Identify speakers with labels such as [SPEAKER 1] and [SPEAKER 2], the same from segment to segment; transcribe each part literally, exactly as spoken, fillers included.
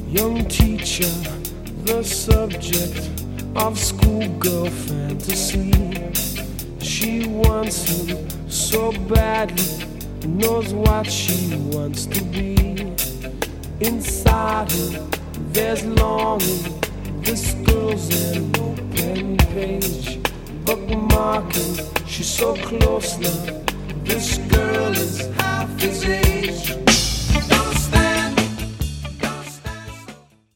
[SPEAKER 1] Young teacher, the subject of schoolgirl fantasy. She wants him so badly, knows what she wants to be. Inside her, there's longing. This girl's an open page, bookmarking. She's so close now. This girl is half his age. Don't stand, don't stand so.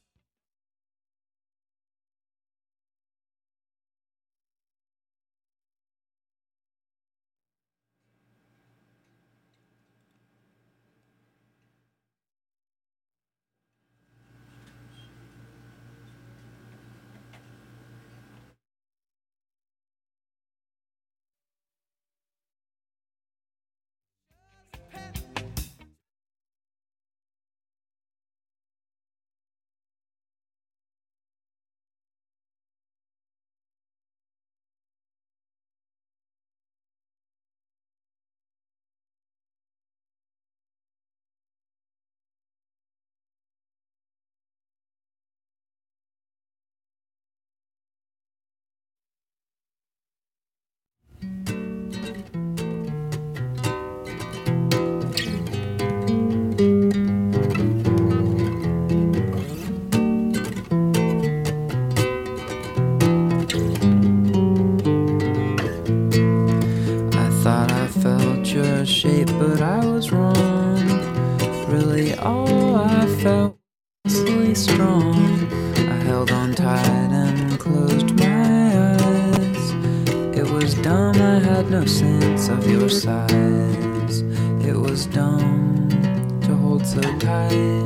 [SPEAKER 2] Shape, but I was wrong. Really, all I felt was really strong. I held on tight and closed my eyes. It was dumb, I had no sense of your size. It was dumb to hold so tight.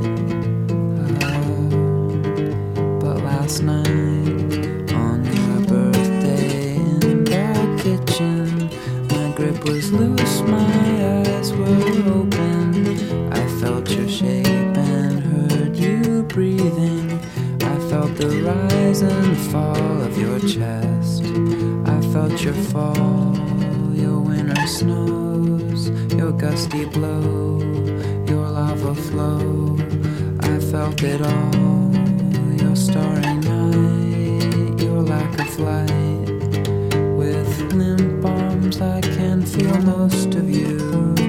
[SPEAKER 2] Uh, but last night, on your birthday in the kitchen, my grip was loose, my eyes were open. I felt your shape and heard you breathing. I felt the rise and fall of your chest. I felt your fall, your winter snows, your gusty blow, your lava flow. I felt it all, your starry night, your lack of light. With limp arms I can feel most of you.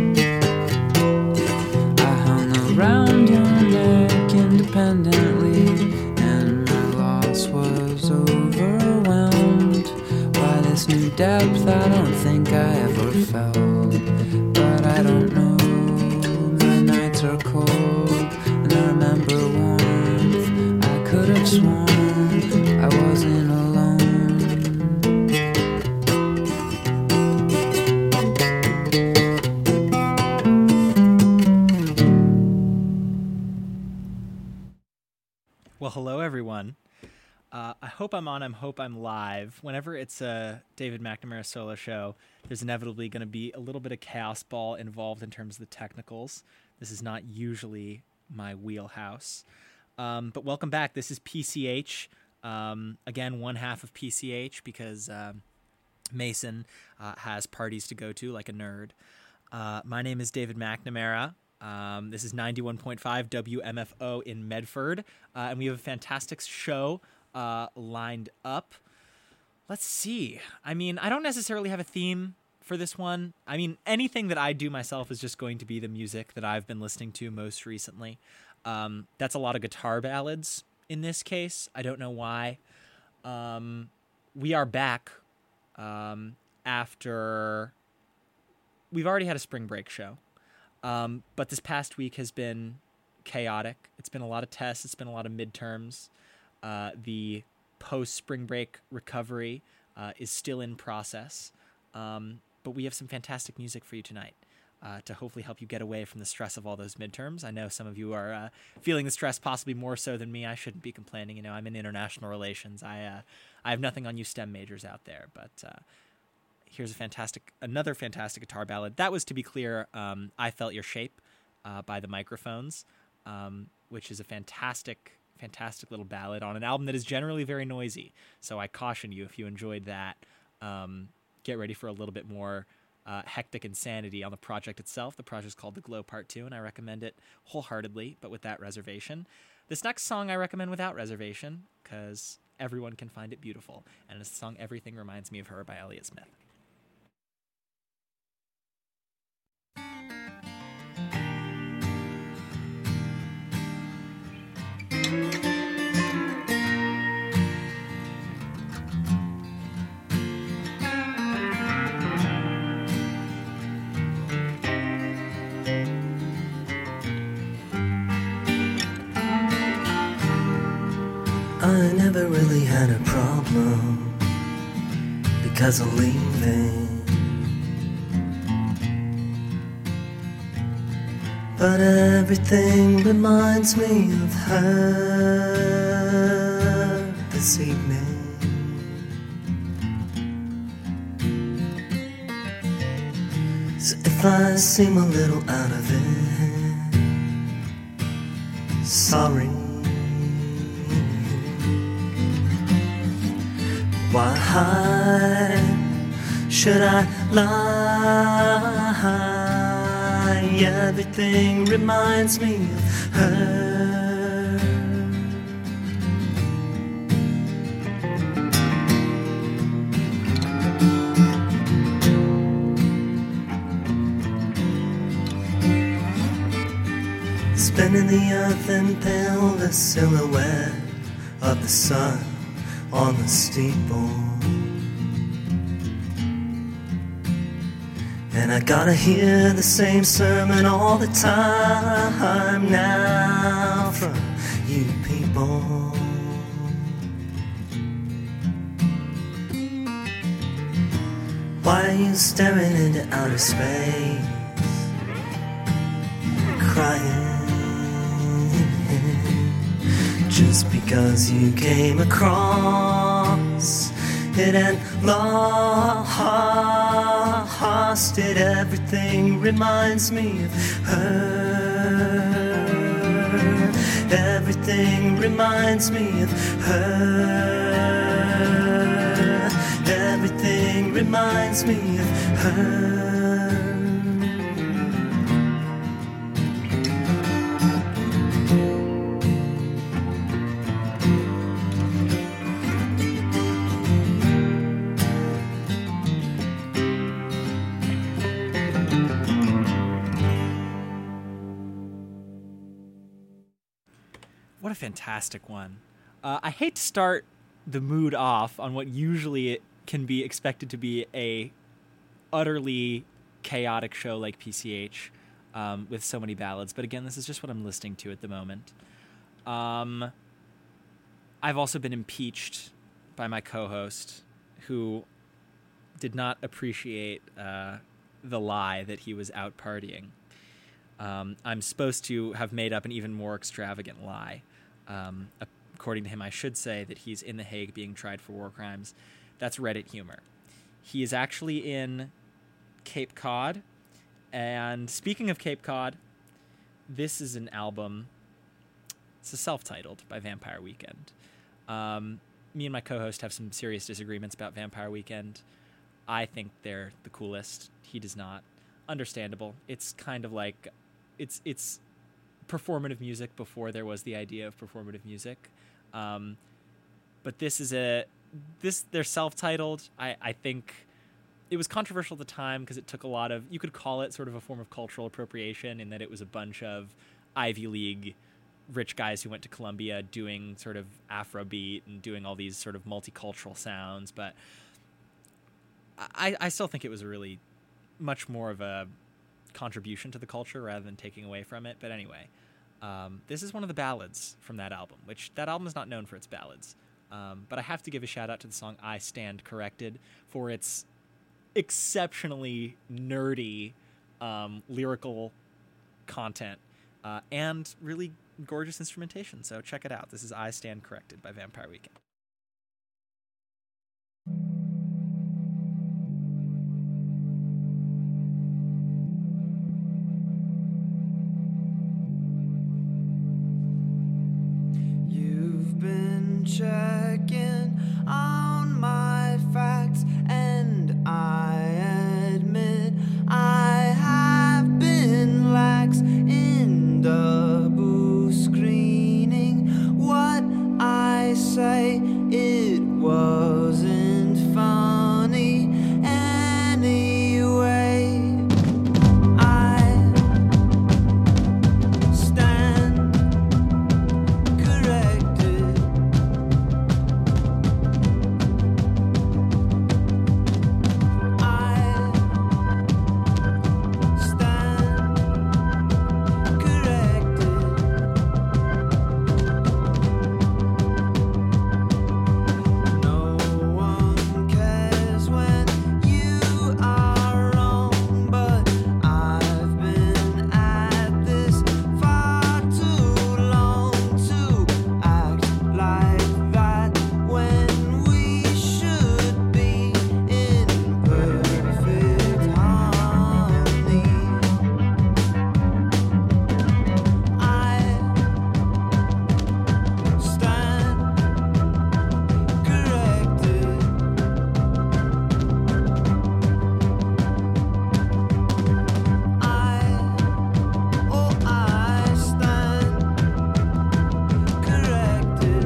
[SPEAKER 2] I hung around your neck independently, and my loss was overwhelmed by this new depth I don't think I ever felt. But I don't know, my nights are cold, and I remember warmth. I could have sworn I wasn't alone.
[SPEAKER 3] Well, hello, everyone. Uh, I hope I'm on. I hope I'm live. Whenever it's a David McNamara solo show, there's inevitably going to be a little bit of chaos ball involved in terms of the technicals. This is not usually my wheelhouse. Um, but welcome back. This is P C H. Um, again, one half of P C H because um, Mason uh, has parties to go to like a nerd. Uh, my name is David McNamara. Um, this is ninety-one point five W M F O in Medford, uh, and we have a fantastic show uh, lined up. Let's see. I mean, I don't necessarily have a theme for this one. I mean, anything that I do myself is just going to be the music that I've been listening to most recently. Um, that's a lot of guitar ballads in this case. I don't know why. Um, we are back um, after... We've already had a spring break show. Um, but this past week has been chaotic. It's been a lot of tests. It's been a lot of midterms. Uh, the post-spring break recovery uh, is still in process. Um, but we have some fantastic music for you tonight uh, to hopefully help you get away from the stress of all those midterms. I know some of you are uh, feeling the stress possibly more so than me. I shouldn't be complaining. You know, I'm in international relations. I uh, I have nothing on you STEM majors out there, but... Uh, Here's a fantastic, another fantastic guitar ballad. That was, to be clear, um, I Felt Your Shape uh, by the Microphones, um, which is a fantastic, fantastic little ballad on an album that is generally very noisy. So I caution you, if you enjoyed that, um, get ready for a little bit more uh, hectic insanity on the project itself. The project's called The Glow Part two, and I recommend it wholeheartedly, but with that reservation. This next song I recommend without reservation, because everyone can find it beautiful, and it's the song Everything Reminds Me of Her by Elliott Smith.
[SPEAKER 4] I never really had a problem because of leaving, but everything reminds me of her this evening. So if I seem a little out of it, sorry. Why should I lie? Everything reminds me of her. Spinning the earth and pale the silhouette of the sun on the steeple, and I gotta hear the same sermon all the time now from you people. Why are you staring into outer space, crying? Just because you came across it and lost it, everything reminds me of her. Everything reminds me of her. Everything reminds me of her.
[SPEAKER 3] What a fantastic one. Uh, I hate to start the mood off on what usually it can be expected to be a utterly chaotic show like P C H um, with so many ballads, but again, this is just what I'm listening to at the moment. Um, I've also been impeached by my co-host, who did not appreciate uh, the lie that he was out partying. Um, I'm supposed to have made up an even more extravagant lie. Um, according to him, I should say that he's in The Hague being tried for war crimes. That's Reddit humor. He is actually in Cape Cod. And speaking of Cape Cod, this is an album. It's a self-titled by Vampire Weekend. Um, me and my co-host have some serious disagreements about Vampire Weekend. I think they're the coolest. He does not. Understandable. It's kind of like... It's it's performative music before there was the idea of performative music. Um, but this is a... this They're self-titled. I, I think... It was controversial at the time because it took a lot of... You could call it sort of a form of cultural appropriation in that it was a bunch of Ivy League rich guys who went to Columbia doing sort of Afrobeat and doing all these sort of multicultural sounds. But I, I still think it was a really much more of a contribution to the culture rather than taking away from it. But anyway, um, this is one of the ballads from that album, which that album is not known for its ballads. Um, but I have to give a shout out to the song I Stand Corrected for its exceptionally nerdy um, lyrical content uh, and really gorgeous instrumentation. So check it out. This is I Stand Corrected by Vampire Weekend.
[SPEAKER 2] You've been checking on my facts, and I admit say it wasn't funny anyway. I stand corrected. I stand corrected. No one cares when you are wrong, but I've been at this far too long to act like that when we should be in perfect harmony. I stand corrected. I, oh, I stand corrected.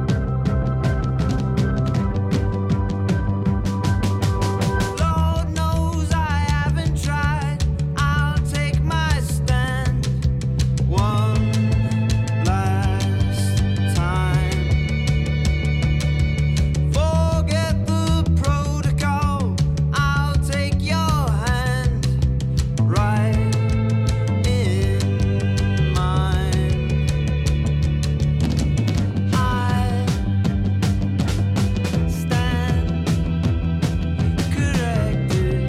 [SPEAKER 2] Lord knows I haven't tried. I'll take my stand one last time. Forget the protocol. I'll take your hand right in mine. I stand corrected.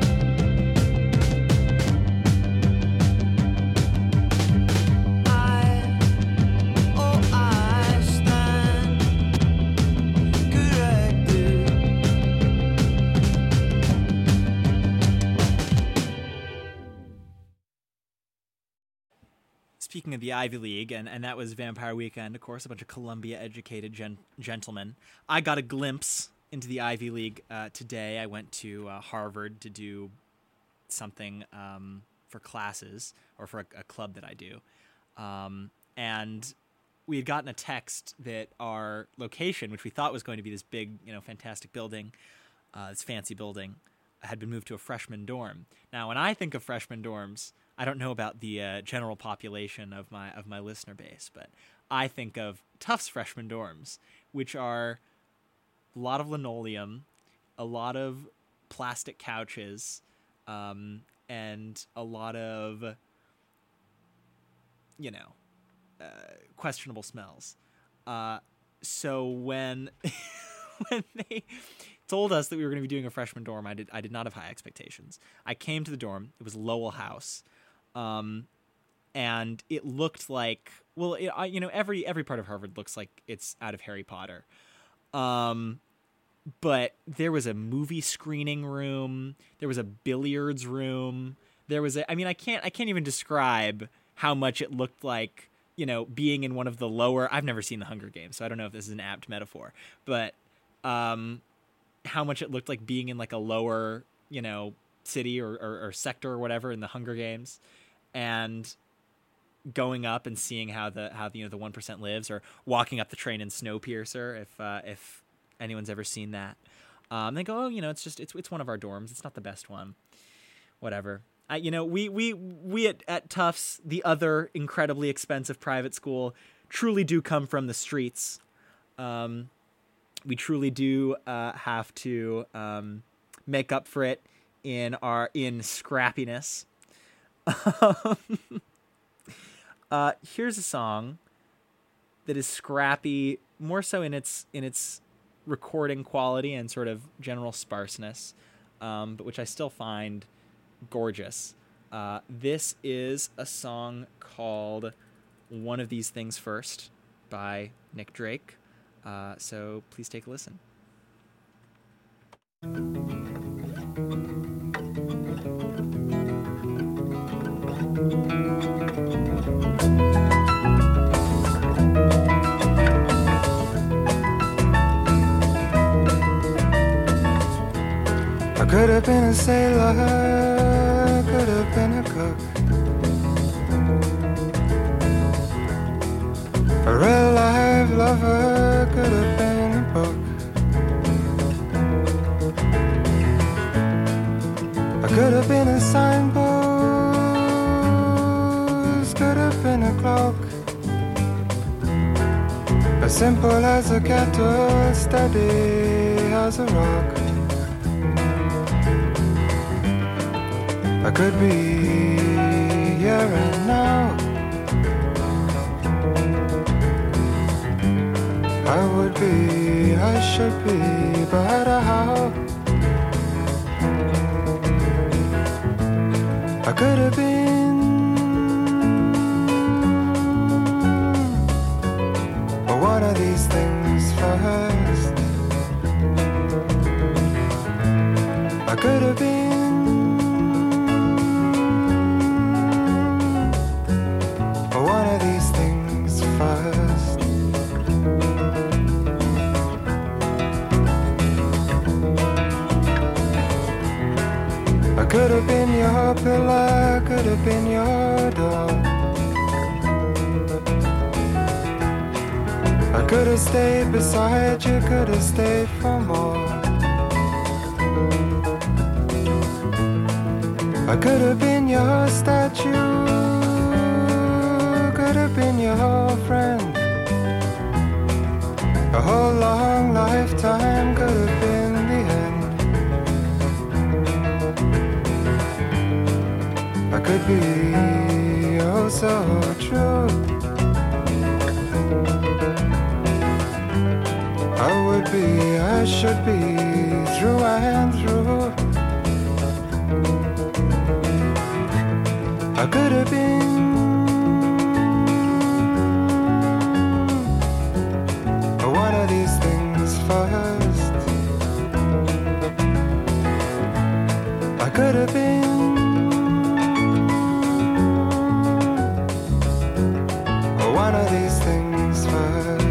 [SPEAKER 2] I, oh, I stand corrected.
[SPEAKER 3] Speaking of the Ivy League, and, and that was Vampire Weekend, of course, a bunch of Columbia-educated gen- gentlemen. I got a glimpse into the Ivy League uh, today. I went to uh, Harvard to do something um, for classes, or for a, a club that I do. Um, and we had gotten a text that our location, which we thought was going to be this big, you know, fantastic building, uh, this fancy building, had been moved to a freshman dorm. Now, when I think of freshman dorms, I don't know about the uh, general population of my of my listener base, but I think of Tufts freshman dorms, which are a lot of linoleum, a lot of plastic couches, um, and a lot of, you know, uh, questionable smells. Uh, so when when they told us that we were going to be doing a freshman dorm, I did I did not have high expectations. I came to the dorm. It was Lowell House. Um, and it looked like, well, it, I, you know, every every part of Harvard looks like it's out of Harry Potter. Um, but there was a movie screening room. There was a billiards room. There was a, I mean, I can't I can't even describe how much it looked like, you know, being in one of the lower. I've never seen The Hunger Games, so I don't know if this is an apt metaphor, but um, how much it looked like being in like a lower, you know, city or, or, or sector or whatever in the Hunger Games. And going up and seeing how the how you know the one percent lives, or walking up the train in Snowpiercer, if uh, if anyone's ever seen that, um, they go, oh, you know, it's just it's it's one of our dorms. It's not the best one, whatever. I, you know, we we we at, at Tufts, the other incredibly expensive private school, truly do come from the streets. Um, we truly do uh, have to um, make up for it in our in scrappiness. uh, here's a song that is scrappy, more so in its in its recording quality and sort of general sparseness, um, but which I still find gorgeous. Uh, this is a song called "One of These Things First" by Nick Drake. Uh, so please take a listen.
[SPEAKER 5] I could have been a sailor, could have been a cook, a real life lover, could have As simple as a kettle, steady as a rock. I could be here and now. I would be, I should be, but how? I could have been, but one of these things first. I could have been, but one of these things first. I could have been your pillar, could have been your door. I could have stayed beside you, could have stayed for more. I could have been your statue, could have been your friend. A whole long lifetime could have been the end. I could be oh so true. I would be, I should be, through and through. I could have been, one of these things first. I could have been, one of these things first.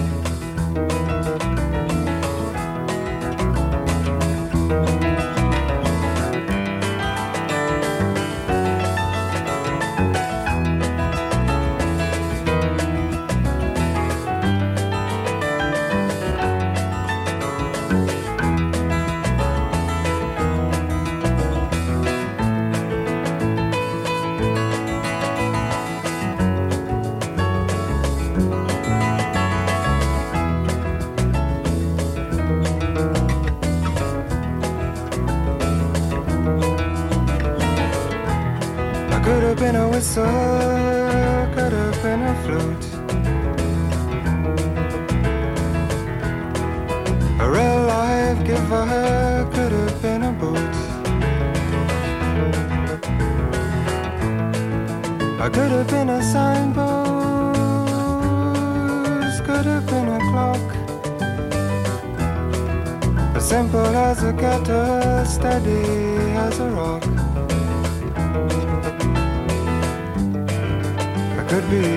[SPEAKER 5] Could have been a whistle, could have been a flute. A real life giver, could have been a boot. I could have been a signpost, could have been a clock. As simple as a kettle, steady as a rock. Could be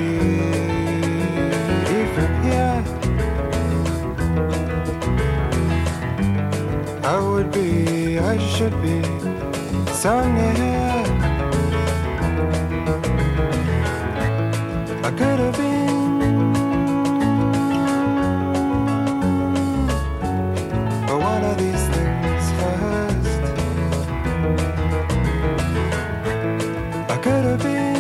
[SPEAKER 5] even here. I would be, I should be, so near. I could have been, but one of these things first. I could have been,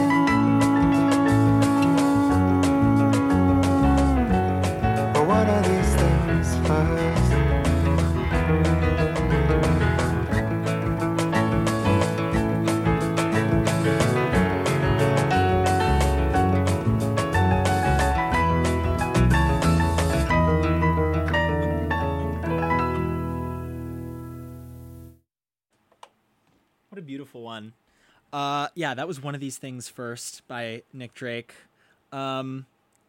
[SPEAKER 5] one of these things first.
[SPEAKER 3] What a beautiful one. Uh, yeah, that was One of These Things First by Nick Drake. Um,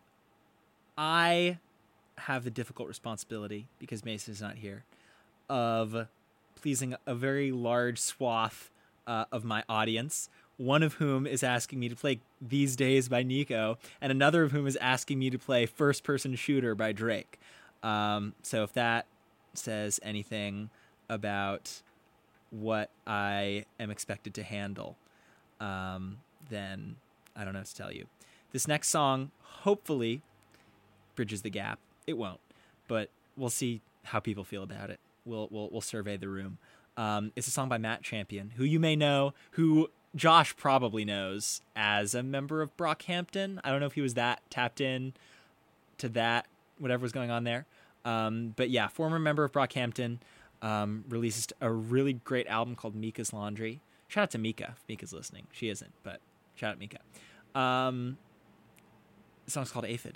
[SPEAKER 3] I have the difficult responsibility, because Mason is not here, of pleasing a very large swath uh, of my audience, one of whom is asking me to play These Days by Nico, and another of whom is asking me to play First Person Shooter by Drake. Um, so if that says anything about what I am expected to handle, um, then I don't know what to tell you. This next song hopefully bridges the gap. It won't, but we'll see how people feel about it. We'll we'll we'll survey the room. Um, it's a song by Matt Champion, who you may know, who Josh probably knows as a member of Brockhampton. I don't know if he was that tapped in to that whatever was going on there. Um, but yeah, former member of Brockhampton, um, releases a really great album called Mika's Laundry. Shout out to Mika if Mika's listening. She isn't, but shout out Mika. Um, the song's called Aphid.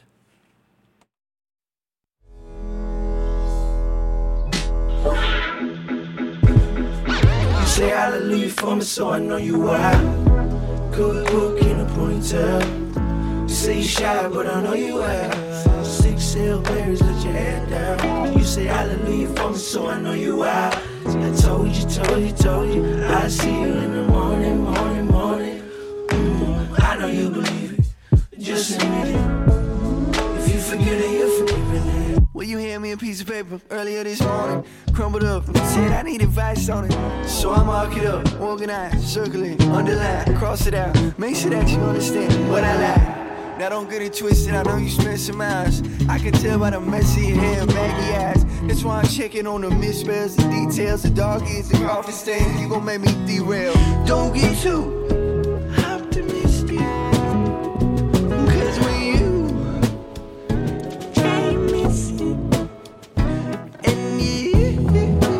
[SPEAKER 1] You say hallelujah for me, so I know you are. Good book in a ponytail. You say you shy, but I know you are. Six Hail Marys, let your head down. You say hallelujah for me, so I know you are. I told you, told you, told you, I see you in the morning, morning, morning. Mm, I know you believe it, just admit it. If you forget it, you're forgiven it.
[SPEAKER 6] Well, you hand me a piece of paper earlier this morning, crumbled up, and said I need advice on it. So I mark it up, organize, circle it, underline, cross it out, make sure that you understand what I like. Now don't get it twisted, I know you spent some hours. I can tell by the messy hair and baggy eyes. That's why I'm checking on the misspells, the details, the doggies, the coffee stains. You gon' make me derail. Don't get too optimistic, cause when you came missing, and you,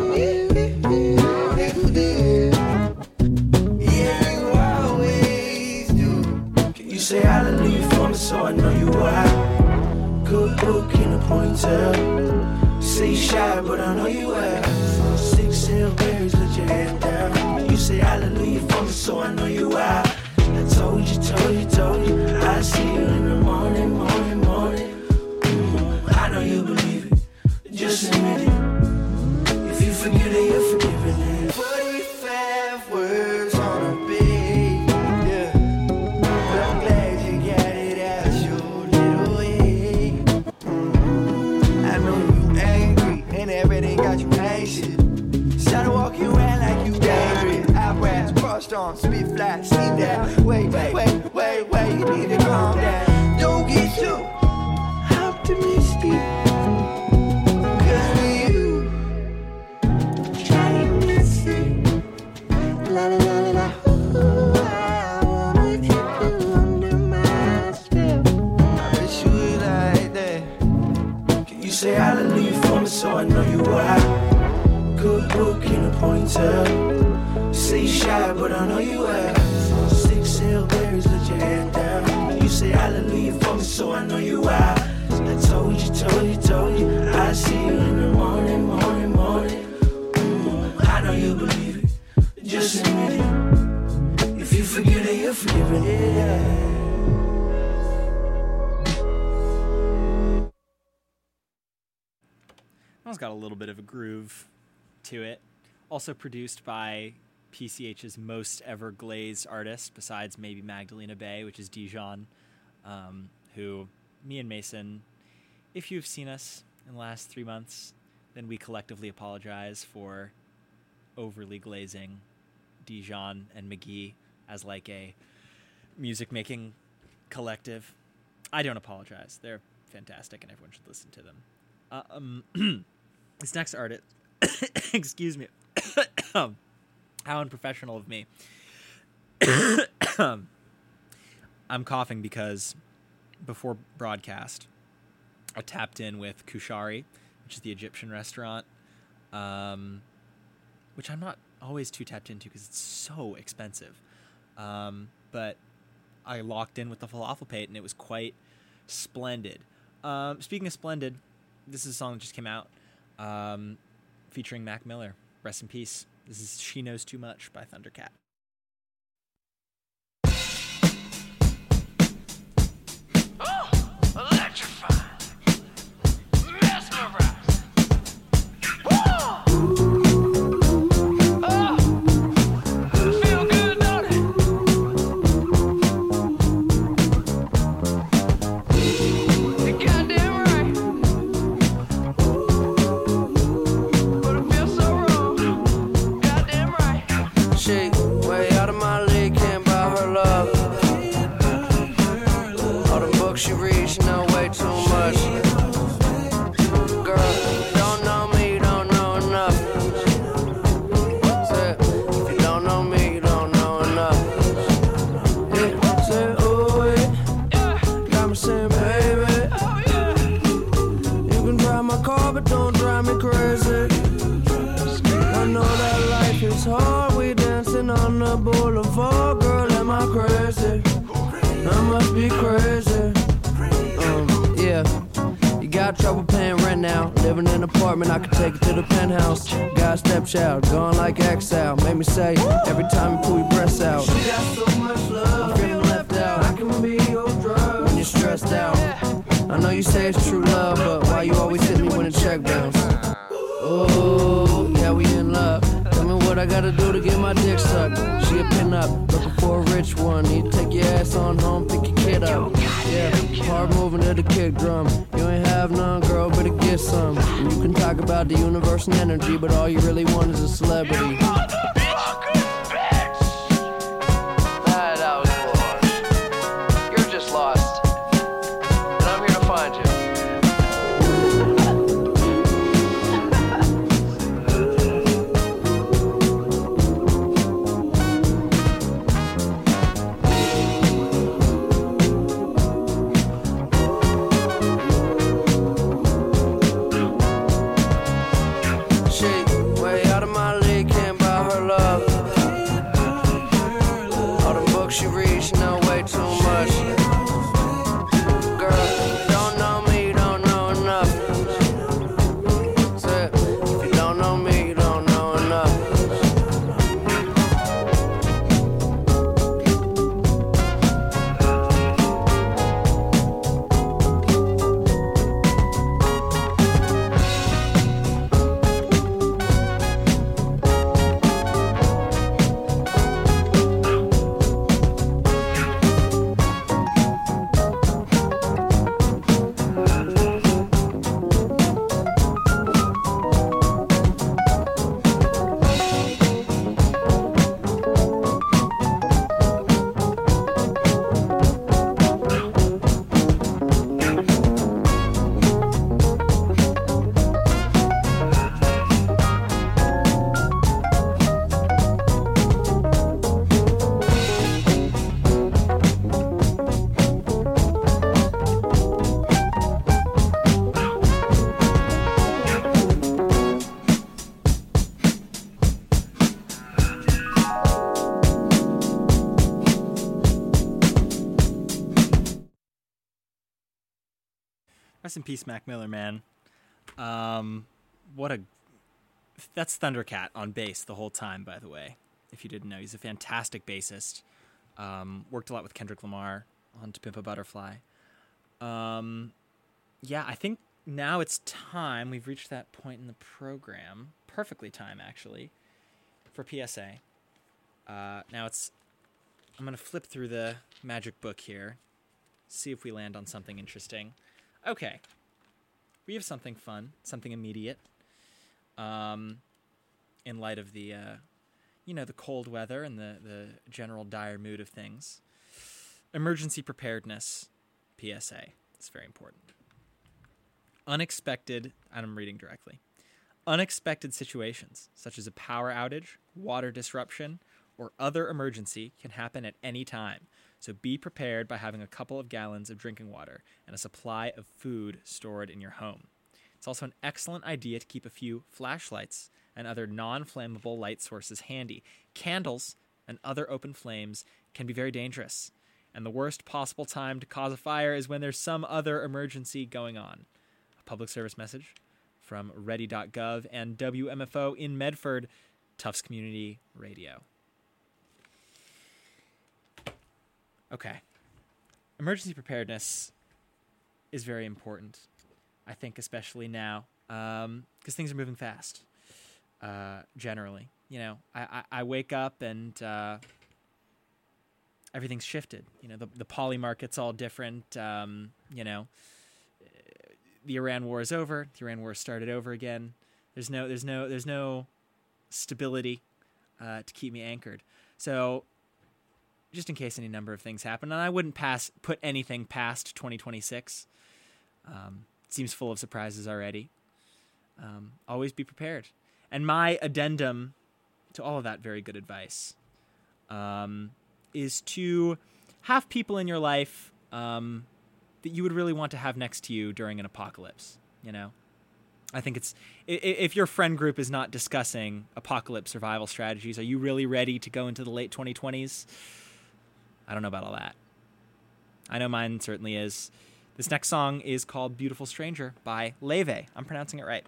[SPEAKER 6] yeah, you always do.
[SPEAKER 1] You say hallelujah for me, so I know you are. Good book in a ponytail. You say you shy, but I know you are. Six Hail Marys, let your head down. You say hallelujah for me, so I know you are. I told you, told you, told you, I see you in the morning, morning, morning. Mm, I know you believe it, just admit it. If you forget it, you're forgiven it.
[SPEAKER 6] forty-five words on a page, yeah. But I'm glad you got it out your little way. Mm, I know you angry, and everything got you anxious. Started walking around like you dangerous. Eyebrows crossed on, spit flat, steam down. Wait, wait, wait, wait, wait, you need to calm down. Don't get too optimistic, cause when you try to miss it, la la la la la, ooh, I wanna keep you under my spell. I wish you was like that.
[SPEAKER 1] You say hallelujah for me, so I know you are. Good book in a ponytail. You say you shy, but I know you are. Six Hail Marys, let your head down. You say hallelujah for me, so I know you are. I told you, told you, told you, I see you in the morning, morning, morning. Mm, I know you believe it, just admit it. If you forget it, you're forgiven it. Yeah.
[SPEAKER 3] That one's got a little bit of a groove to it. Also produced by P C H's most ever glazed artist, besides maybe Magdalena Bay, which is Dijon, um, who, me and Mason, if you've seen us in the last three months, then we collectively apologize for overly glazing Dijon and McGee as like a music-making collective. I don't apologize. They're fantastic, and everyone should listen to them. Uh, um, this next artist, excuse me, how unprofessional of me. I'm coughing because before broadcast, I tapped in with Kushari, which is the Egyptian restaurant, um, which I'm not always too tapped into because it's so expensive. Um, but I locked in with the falafel pate, and it was quite splendid. Um, speaking of splendid, this is a song that just came out, um, featuring Mac Miller. Rest in peace. This is She Knows Too Much by Thundercat.
[SPEAKER 7] Oh, electrifying. Mesmerizing. Woo! Oh, feel good, don't it? You're goddamn right. But it feels so wrong. Goddamn right.
[SPEAKER 8] She way out of my league, can't buy her love. All the books she reads, she know way too my car, but don't drive me crazy. I know that life is hard. We dancing on the boulevard, girl. Am I crazy? I must be crazy. Um, yeah. You got trouble paying rent now. Living in an apartment, I could take it to the penthouse. Got a stepchild, gone like exile. Make me say every time you pull your breasts out. She got so much love, I'm feeling left out. I can be your drug when you're stressed out. I know you say it's true love, but why you always hit me when the check bounce? Oh, yeah, we in love. Tell me what I gotta do to get my dick sucked. She a pin up, looking for a rich one. Need to take your ass on home, pick your kid up. Yeah, hard moving to the kick drum. You ain't have none, girl, better get some. And you can talk about the universe and energy, but all you really want is a celebrity.
[SPEAKER 3] Rest in peace, Mac Miller, man. Um, what a... That's Thundercat on bass the whole time, by the way, if you didn't know. He's a fantastic bassist. Um, worked a lot with Kendrick Lamar on To Pimp a Butterfly. Um, yeah, I think now it's time. We've reached that point in the program. Perfectly time, actually, for P S A. Uh, now it's... I'm going to flip through the magic book here, see if we land on something interesting. Okay, we have something fun, something immediate, um, in light of the, uh, you know, the cold weather and the, the general dire mood of things. Emergency preparedness, P S A. It's very important. Unexpected, and I'm reading directly, unexpected situations, such as a power outage, water disruption, or other emergency can happen at any time. So be prepared by having a couple of gallons of drinking water and a supply of food stored in your home. It's also an excellent idea to keep a few flashlights and other non-flammable light sources handy. Candles and other open flames can be very dangerous, and the worst possible time to cause a fire is when there's some other emergency going on. A public service message from ready dot gov and W M F O in Medford, Tufts Community Radio. Okay. Emergency preparedness is very important, I think, especially now, because um, things are moving fast, uh, generally. You know, I, I, I wake up and uh, everything's shifted. You know, the, the poly market's all different. Um, you know, the Iran war is over. The Iran war started over again. There's no, there's no, there's no stability uh, to keep me anchored. So, just in case any number of things happen, and I wouldn't pass put anything past twenty twenty-six. Um, it seems full of surprises already. Um, always be prepared. And my addendum to all of that very good advice um, is to have people in your life um, that you would really want to have next to you during an apocalypse. You know, I think it's i- i- if your friend group is not discussing apocalypse survival strategies, are you really ready to go into the late twenty twenties? I don't know about all that. I know mine certainly is. This next song is called Beautiful Stranger by Leve. I'm pronouncing it right.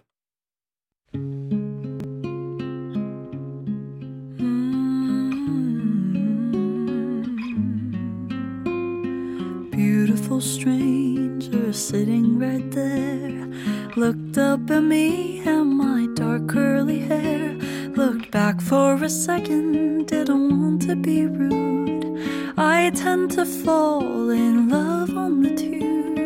[SPEAKER 9] Beautiful stranger sitting right there, looked up at me and my dark curly hair, looked back for a second, didn't want to be rude. I tend to fall in love on the tube.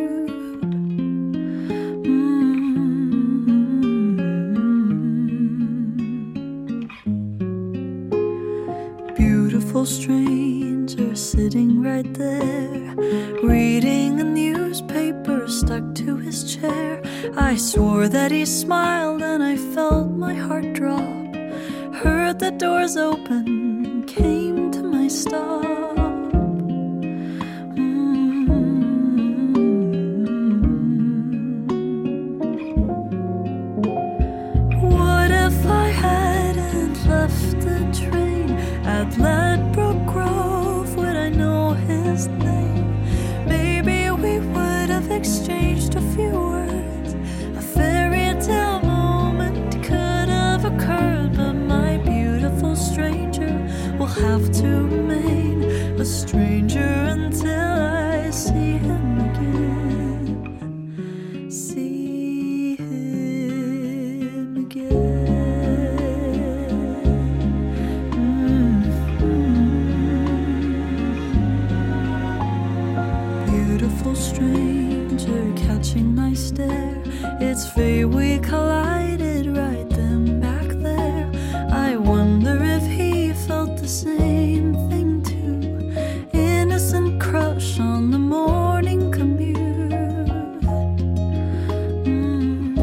[SPEAKER 9] Mm-hmm. Beautiful stranger sitting right there, reading a newspaper stuck to his chair. I swore that he smiled and I felt my heart drop. Heard the doors open, came to my stop. What if I hadn't left the train at Ledbroke Grove? Would I know his name? Maybe we would have exchanged a few words. A fairy tale moment could have occurred, but my beautiful stranger will have to remain a stranger until I see him again. See him again. Mm-hmm. Beautiful stranger catching my stare. It's fate we collided right then back there. I wonder if he felt the same thing too. Innocent crush on the morning commute. Mm-hmm.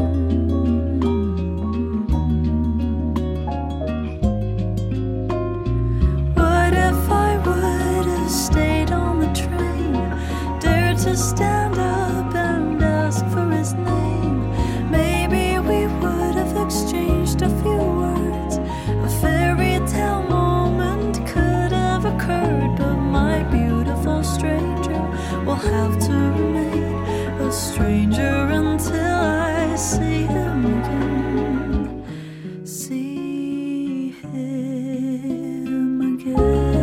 [SPEAKER 9] What if I would have stayed on the train, dared to stand up and ask for his name? Maybe we would have exchanged a few words. A fairy tale moment could have occurred, but my beautiful stranger will have to remain a stranger until I see him again. See him again.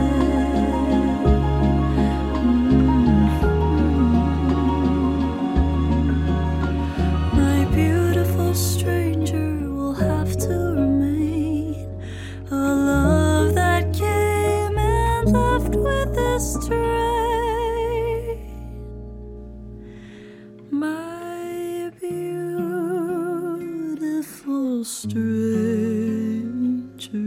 [SPEAKER 9] Mm-hmm. My beautiful stranger will have to remain a love that came and left with this train. My beautiful stranger.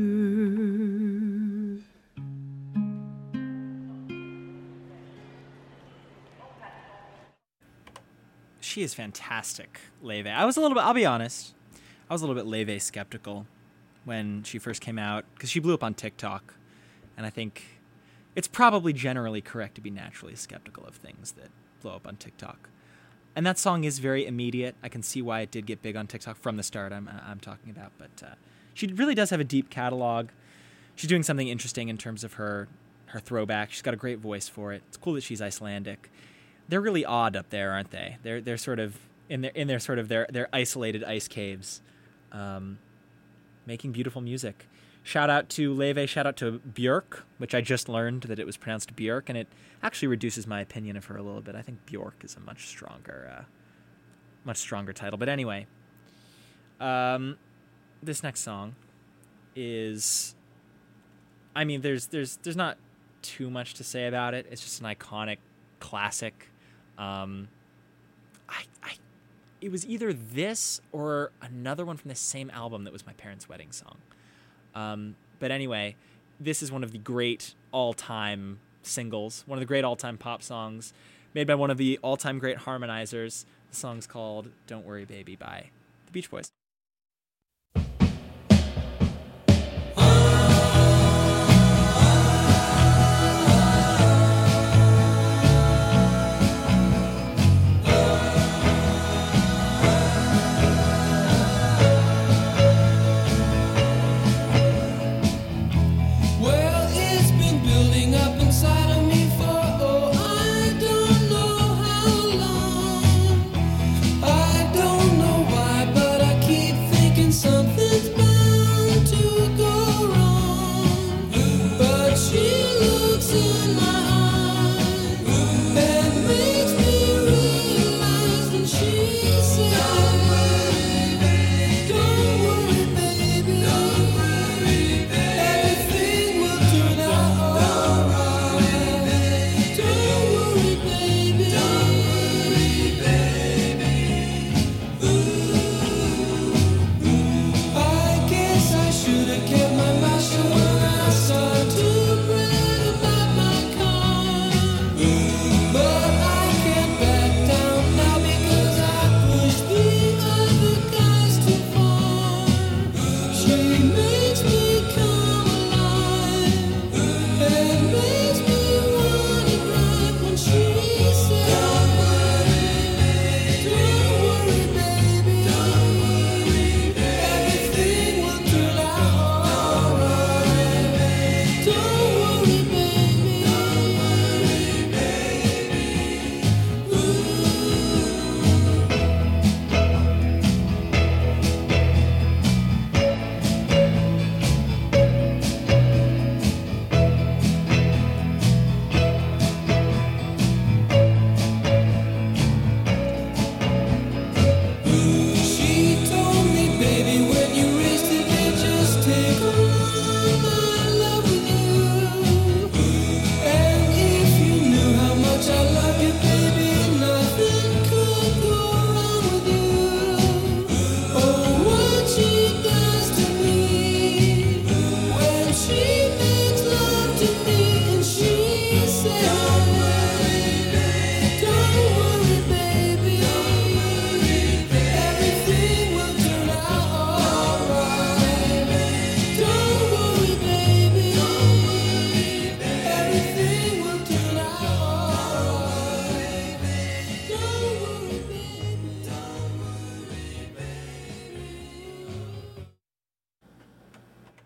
[SPEAKER 3] She is fantastic, Leve. I was a little bit, I'll be honest, I was a little bit Leve skeptical when she first came out, because she blew up on TikTok, and I think it's probably generally correct to be naturally skeptical of things that blow up on TikTok. And that song is very immediate. I can see why it did get big on TikTok from the start I'm, I'm talking about, but uh, she really does have a deep catalog. She's doing something interesting in terms of her, her throwback. She's got a great voice for it. It's cool that she's Icelandic. They're really odd up there, aren't they? They're they're sort of in their in their sort of their their isolated ice caves, um, making beautiful music. Shout out to Leve. Shout out to Björk, which I just learned that it was pronounced Björk, and it actually reduces my opinion of her a little bit. I think Björk is a much stronger, uh, much stronger title. But anyway, um, this next song is, I mean, there's there's there's not too much to say about it. It's just an iconic classic. Um, I, I, it was either this or another one from the same album that was my parents' wedding song. Um, but anyway, this is one of the great all-time singles, one of the great all-time pop songs, made by one of the all-time great harmonizers. The song's called Don't Worry Baby by the Beach Boys.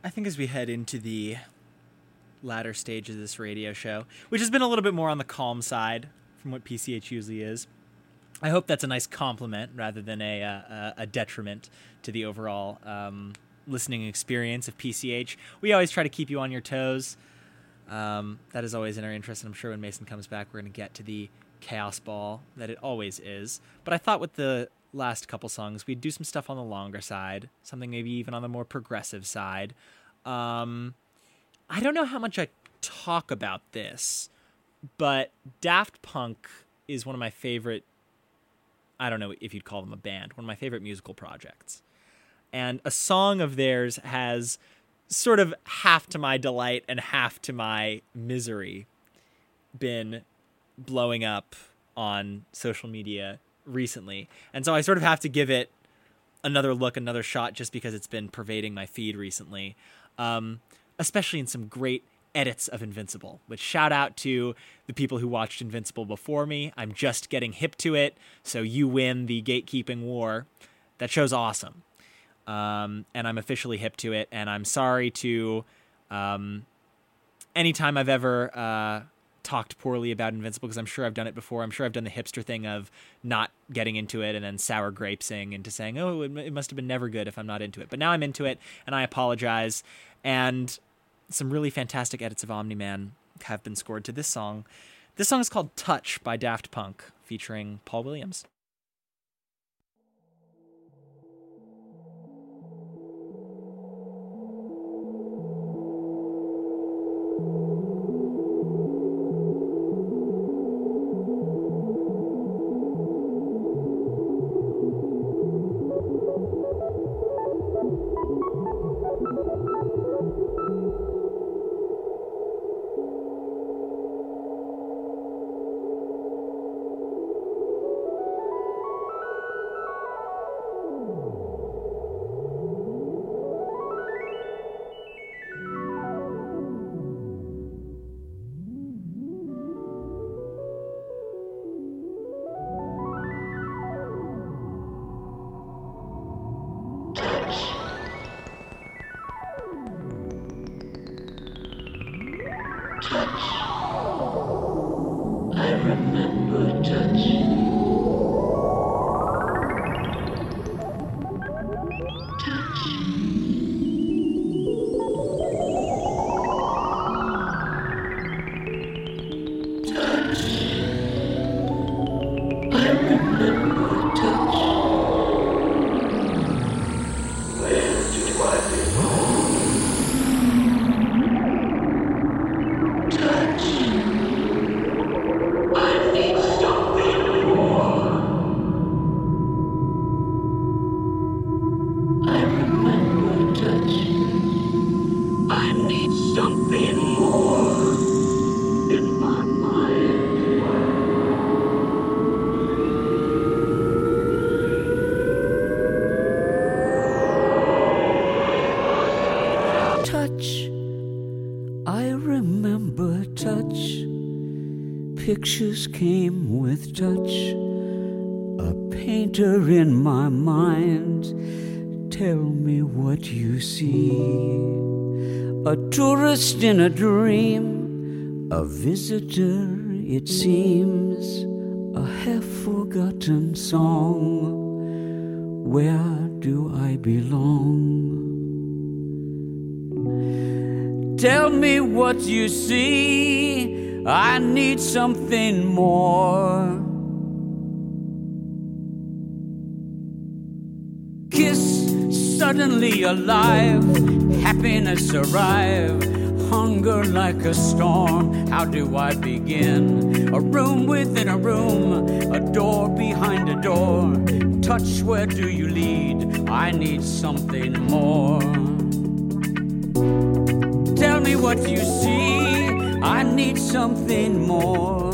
[SPEAKER 3] I think as we head into the latter stage of this radio show, which has been a little bit more on the calm side from what P C H usually is, I hope that's a nice compliment rather than a uh, a detriment to the overall um, listening experience of P C H. We always try to keep you on your toes. Um, that is always in our interest, and I'm sure when Mason comes back, we're going to get to the chaos ball that it always is. But I thought with the last couple songs, we'd do some stuff on the longer side, something maybe even on the more progressive side. Um, I don't know how much I talk about this, but Daft Punk is one of my favorite, I don't know if you'd call them a band, one of my favorite musical projects. And a song of theirs has sort of half to my delight and half to my misery been blowing up on social media recently. And so I sort of have to give it another look, another shot, just because it's been pervading my feed recently, um, especially in some great edits of Invincible, which shout out to the people who watched Invincible before me. I'm just getting hip to it, so you win the gatekeeping war. That show's awesome. Um, and I'm officially hip to it, and I'm sorry to um, anytime I've ever uh, talked poorly about Invincible, because I'm sure I've done it before. I'm sure I've done the hipster thing of not getting into it and then sour grapesing into saying, oh, it, it must have been never good if I'm not into it. But now I'm into it, and I apologize. And some really fantastic edits of Omni-Man have been scored to this song. This song is called Touch by Daft Punk, featuring Paul Williams.
[SPEAKER 10] Pictures came with touch, a painter in my mind. Tell me what you see. A tourist in a dream, a visitor it seems, a half-forgotten song. Where do I belong? Tell me what you see. I need something more. Kiss, suddenly alive, happiness arrive, hunger like a storm. How do I begin? A room within a room, a door behind a door. Touch, where do you lead? I need something more. Tell me what you see. I need something more.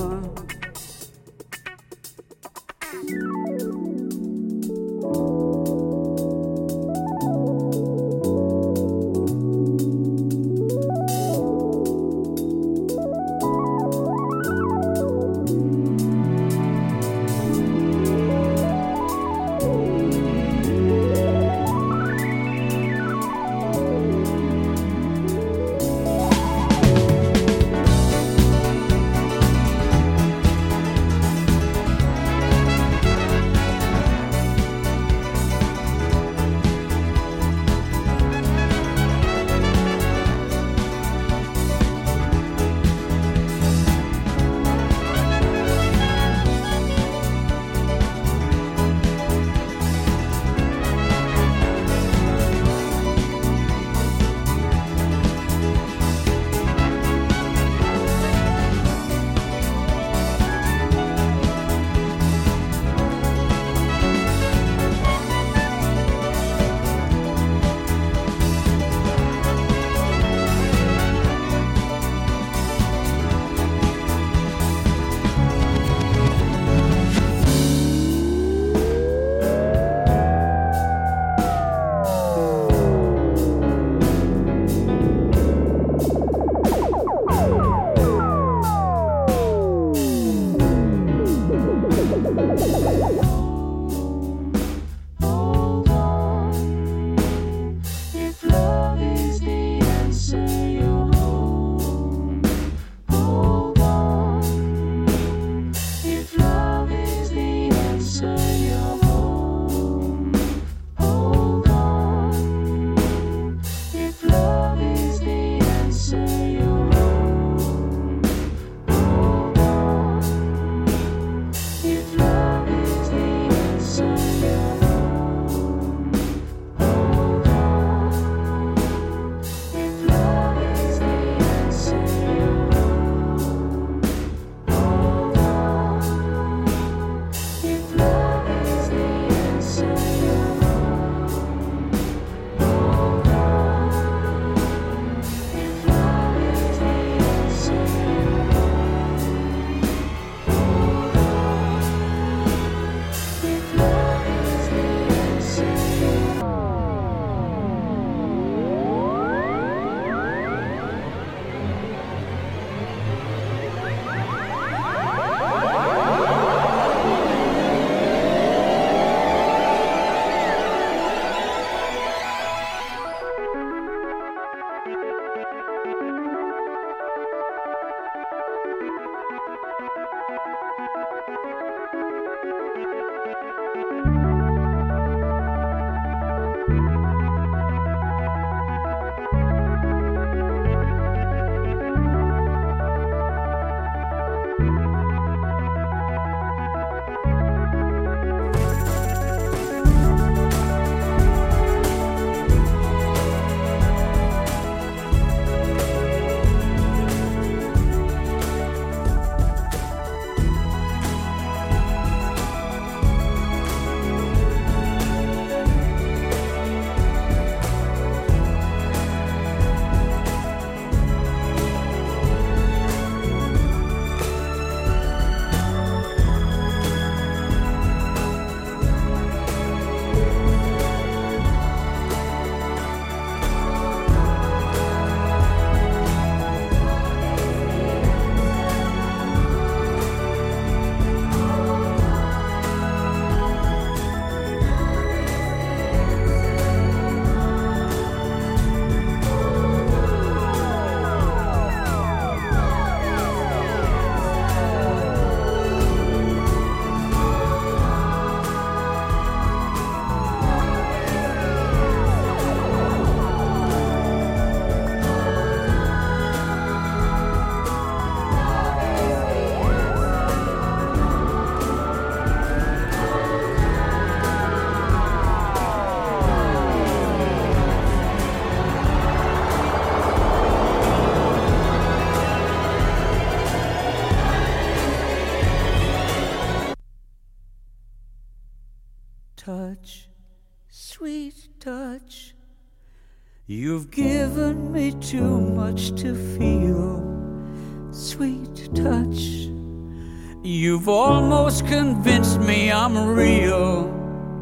[SPEAKER 10] sweet touch. You've given me too much to feel, sweet touch. You've almost convinced me I'm real.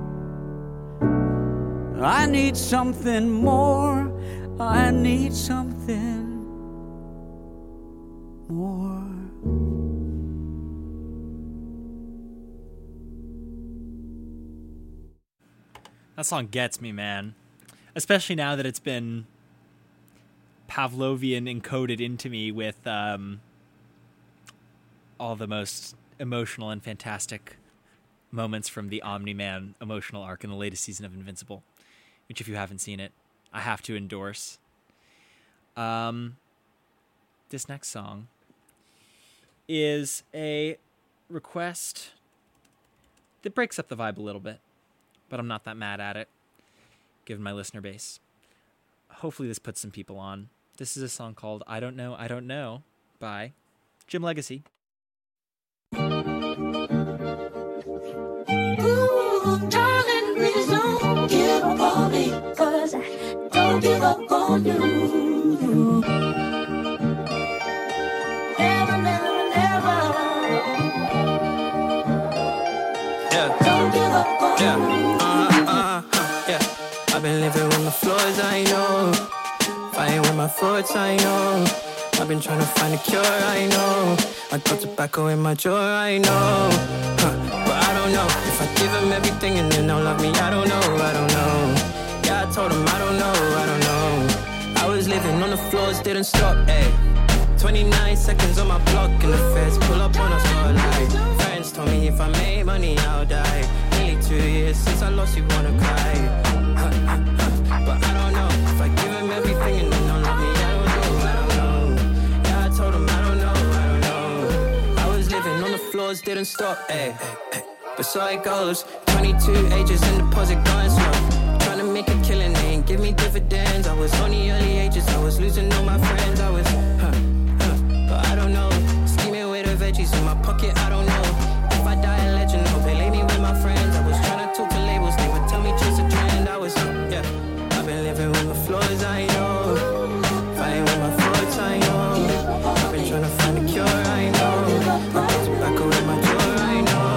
[SPEAKER 10] I need something more, I need something more.
[SPEAKER 3] That song gets me, man. Especially now that it's been Pavlovian encoded into me with um, all the most emotional and fantastic moments from the Omni-Man emotional arc in the latest season of Invincible, which, if you haven't seen it, I have to endorse. Um, this next song is a request that breaks up the vibe a little bit, but I'm not that mad at it, given my listener base. Hopefully this puts some people on. This is a song called I Don't Know, I Don't Know by Jim Legacy.
[SPEAKER 9] Ooh, darling, please don't give up on me, 'cause I don't give up on you. Never, never, never.
[SPEAKER 6] Yeah.
[SPEAKER 9] Don't give up on
[SPEAKER 6] Yeah.
[SPEAKER 9] you.
[SPEAKER 6] Uh, uh, uh, yeah. I've been living with my flaws, I know. Fighting with my thoughts, I know. I've been trying to find a cure, I know. I got tobacco in my drawer, I know. Huh. But I don't know if I give them everything and then they'll love me. I don't know, I don't know. Yeah, I told them I don't know, I don't know. I was living on the floors, didn't stop, ayy. twenty-nine seconds on my block and the feds pull up on us, not like. Friends told me if I made money, I'll die. Nearly two years since I lost you, wanna cry. Huh, huh, huh. But I don't know if I give them everything and then they'll love me. I don't know, I don't know. Yeah, I told them I don't know, I don't know. I was living on the floors, didn't stop, ayy. But so it goes. twenty-two ages and deposit going slow. Trying to make a killing, they ain't give me dividends. I was on the early ages, I was losing all my friends. I was, huh, huh. But I don't know. Scheming with the veggies in my pocket, I don't know. If I die a legend, hope they lay me with my friends. I was trying to talk to labels, they would tell me just a trend. I was, yeah. I've been living with my flaws, I know. Fighting with my thoughts, I know. I've been trying to find a cure, I know. I got tobacco in my drawer, I know.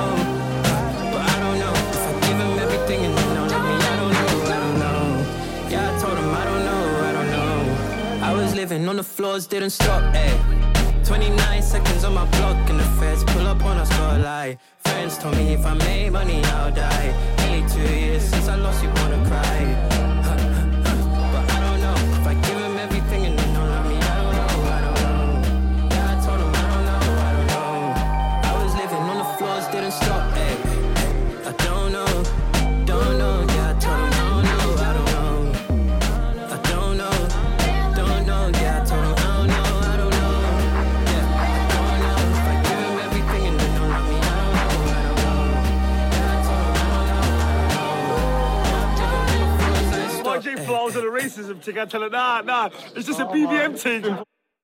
[SPEAKER 6] But I don't know if I give them everything and then they'll love me. I don't know, I don't know. Yeah, I told them I don't know, I don't know. I was living on the floors, didn't stop, ayy. twenty-nine seconds on my block and the feds pull up on us, not lie. Friends told me if I made money, I'll die. Nearly two years since I lost you, wanna cry. Huh, huh, huh. But I don't know if I give them everything and then they'll love me. I don't know, I don't know. Yeah, I told them I don't know, I don't know. I was living on the floors, didn't stop, ayy. I don't know, don't know. Yeah, I told them I don't know, I don't know. I don't know, don't know. Yeah, I told them I don't know, I don't know. Yeah, I don't know if I give them everything and then they'll love me. I don't know, I don't know. Yeah, I told them I don't know, I don't know.
[SPEAKER 11] Y J Flows and the racism tick. I tell her, nah, nah, it's just a B B M thing.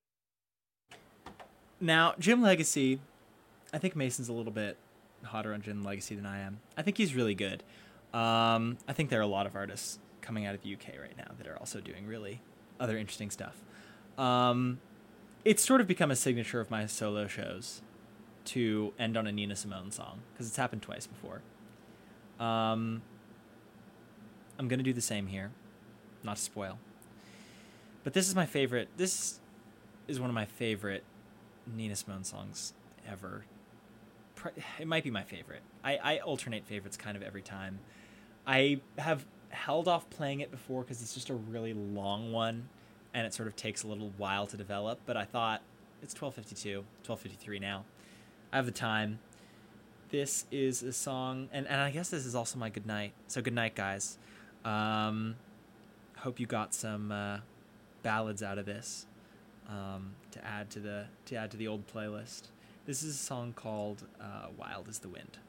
[SPEAKER 3] Now, Jim Legacy, I think Mason's a little bit hotter on Jim Legacy than I am. I think he's really good. Um, I think there are a lot of artists coming out of the U K right now that are also doing really other interesting stuff. Um, it's sort of become a signature of my solo shows to end on a Nina Simone song, because it's happened twice before. Um, I'm going to do the same here, not to spoil. But this is my favorite. This is one of my favorite Nina Simone songs ever. It might be my favorite. I, I alternate favorites kind of every time. I have held off playing it before because it's just a really long one, and it sort of takes a little while to develop. But I thought, it's twelve fifty-two, twelve fifty-three now. I have the time. This is a song, and, and I guess this is also my goodnight. So good night, guys. Um, hope you got some uh, ballads out of this um, to add to the to add to the old playlist. This is a song called uh, "Wild Is the Wind."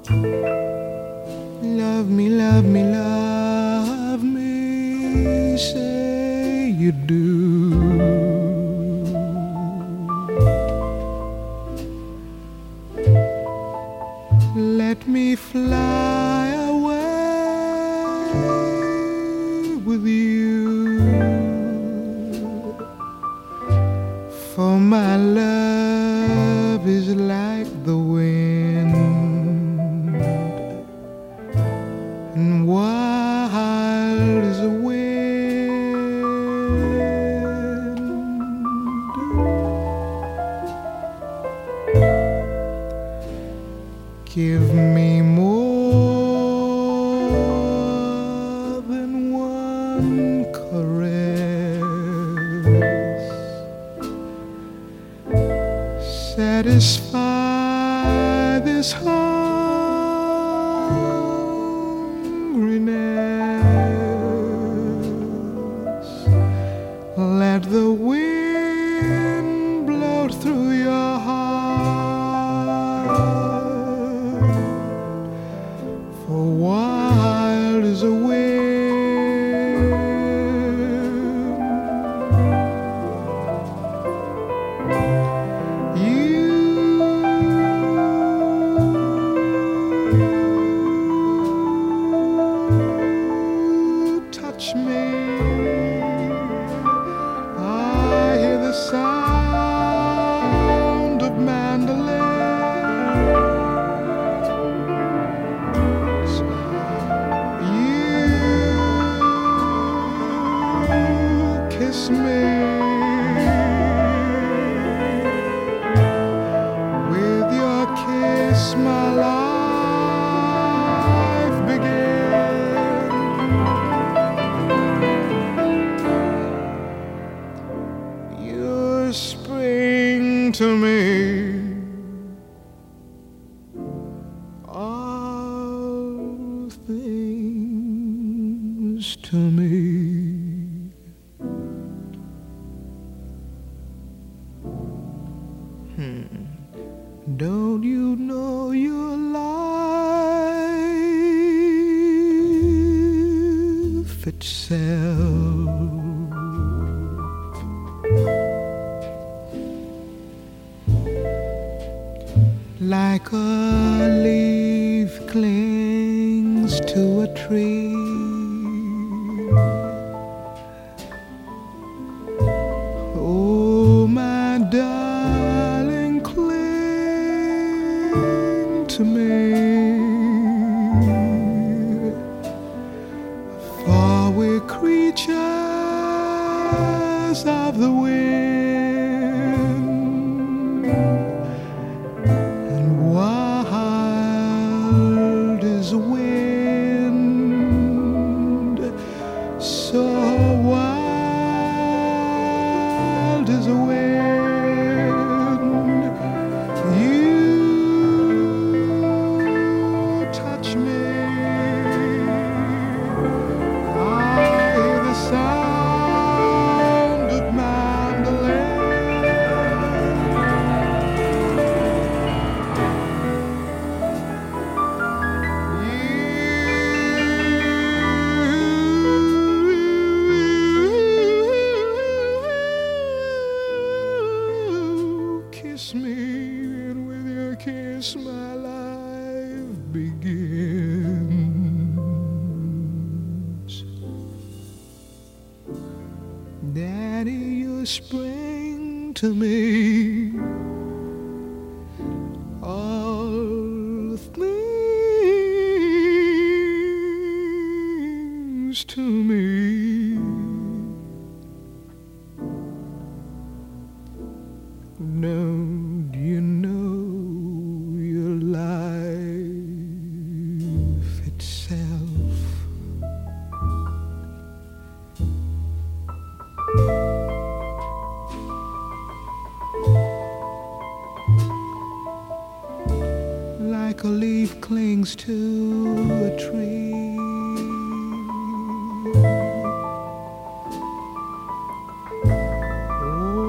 [SPEAKER 5] Love me, love me, love me, say you do. Let me fly away with you, for my love is like the wind, and wild as a wind. Give me more than one caress, satisfy this hungriness. Let the wind blow through your heart, for wild as a wind. You touch me, I hear the sound of mandolins. You kiss me, with your kiss my life began. You're spring to me, all things to me. Hmm. Don't you know your life itself? Like a leaf clings to a tree, oh my darling, cling to me, for we're creatures of the wind, and wild is a wind, so wild is a wind. You touch me, I hear the sound of mandolin. You kiss me, and with your kiss my life begins. Daddy, you spring to me, all things to me. Don't you know your life itself? Like a leaf clings to a tree,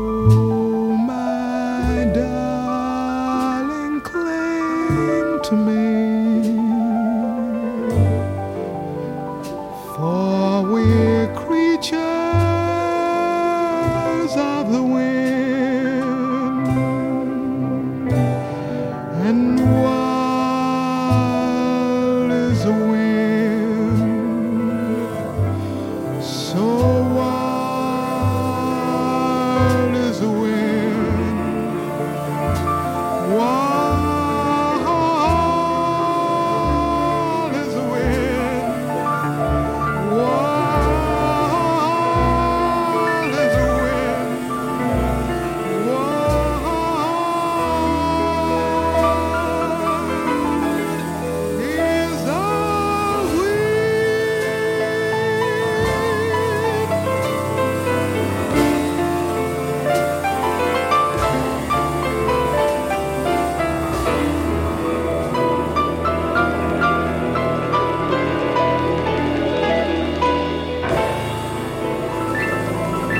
[SPEAKER 5] oh my darling, cling to me.